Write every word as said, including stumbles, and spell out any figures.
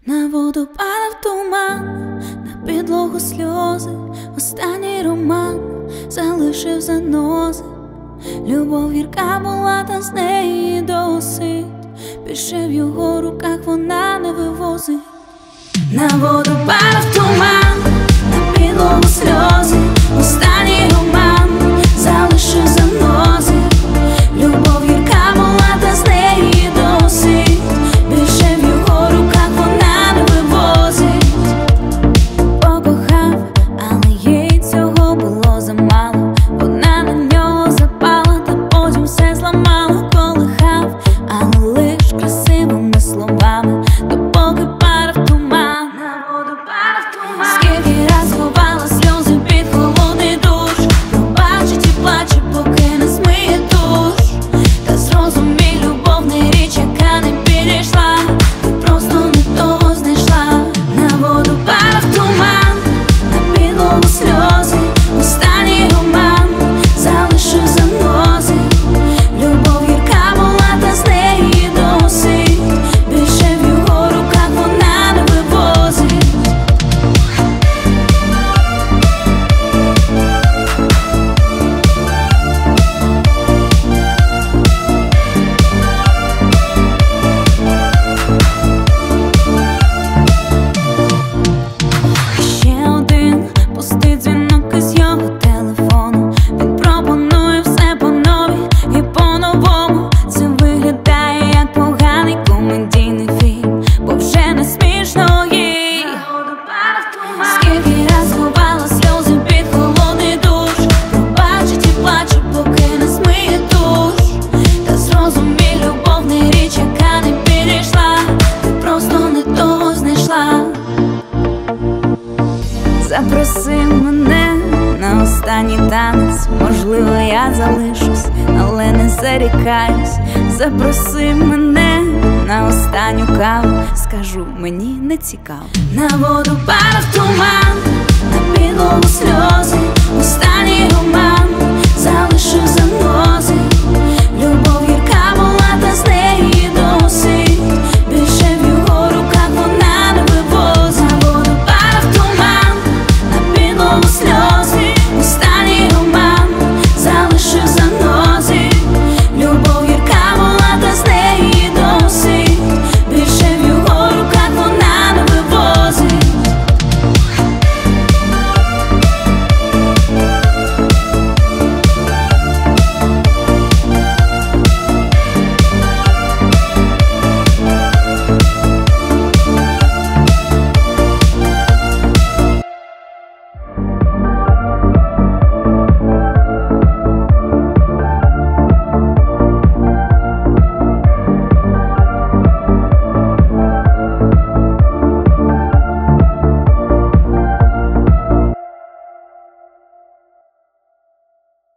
На воду падав туман, на підлогу сльози, останній роман залишив занози. Любов гірка була, та з неї досить. Більше в його руках вона не вивозить. На воду падав туман, на підлогу сльози, останній роман залишив занози. Любов гірка була, та з неї досить. Більше в його руках вона не вивозить. Покохав, але їй цього було замало. Вона на нього запала, та потім все зламала. Колихав, але лиш красивими словами, допоки падав туман. На воду падав туман. Скільки раз ховала сльози під холодний душ, пробачить і плаче, поки не змиє душ. Та зрозумій, любов не річ, яка не підійшла. Ти просто не того знайшла. На воду падав туман, на підлогу сльози, останній роман залишив занози. Любов гірка була, та з неї досить. Більше в його руках вона не вивозить. Ще один пустий дзвінок із його телефону. Він пропонує все по-нові і по-новому. Це виглядає як поганий комедійний фільм, бо вже не смішно їй. Скільки раз ховала сльози під холодний душ, пробачить і плаче, поки не змиє душ. Та зрозумій, любов не річ, яка не підійшла. Ти просто не того знайшла. Запроси мене на останній танець, можливо, я залишусь, але не зарікаюсь. Запроси мене на останню каву, скажу, мені не цікаво. На воду падав туман, на підлогу сльози, останній роман залишив занози. Любов